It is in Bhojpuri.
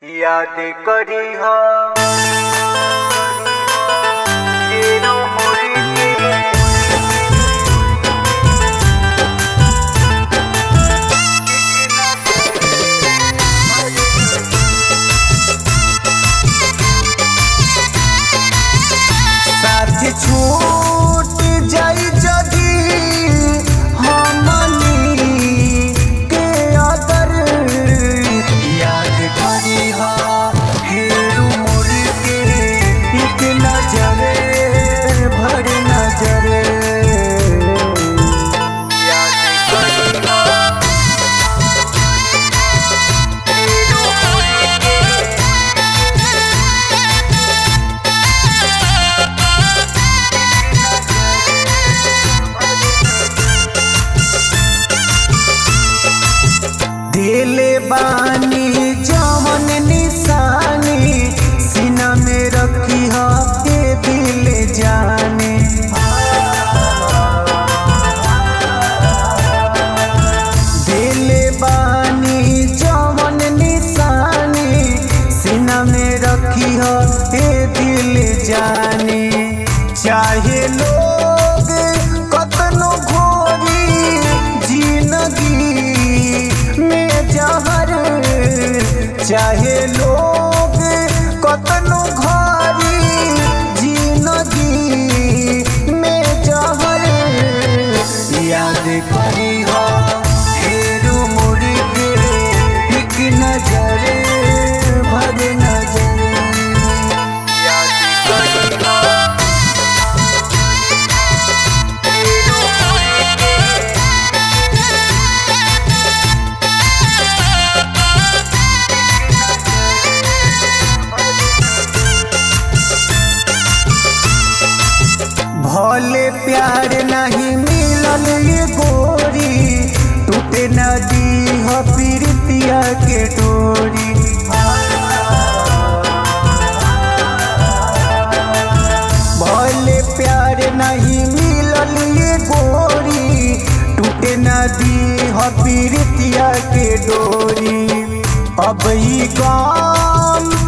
याद करी हा तेरो मोरी के साथ छूट जाई जदी हमनी के अदर याद करी हा हेरू मोरी के एक नजरे भर नजरे याद करी हा हेरू मोरी के दिले बानी जवन निशानी सीना में रखी हा के दिल जाने दिले बानी जवन निशानी सीना में रखी हा के दिल जाने चाहे लोग कतनो घोरी जिंदगी में जहर चाहे लोग कतनो घारी जिंदगी में जहर याद करी हा हेरू मोरी के एक नजर भर नजर याद करी हा हेरू मोरी के भले प्यार नहीं मिलल ये गोरी टूटे नदी हो प्रीतिया के डोरी भले प्यार नहीं मिलल ये गोरी टूटे नदी हो प्रीतिया के डोरी अब ही काम